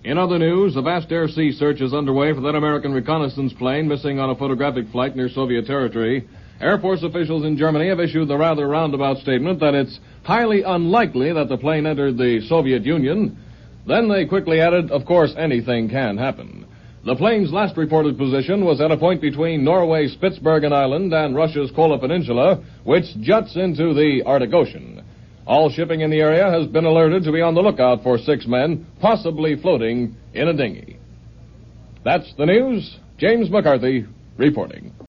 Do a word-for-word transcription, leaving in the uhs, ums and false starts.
In other news, a vast air-sea search is underway for that American reconnaissance plane missing on a photographic flight near Soviet territory. Air Force officials in Germany have issued the rather roundabout statement that it's highly unlikely that the plane entered the Soviet Union. Then they quickly added, of course, anything can happen. The plane's last reported position was at a point between Norway's Spitsbergen Island and Russia's Kola Peninsula, which juts into the Arctic Ocean. All shipping in the area has been alerted to be on the lookout for six men, possibly floating in a dinghy. That's the news. James McCarthy reporting.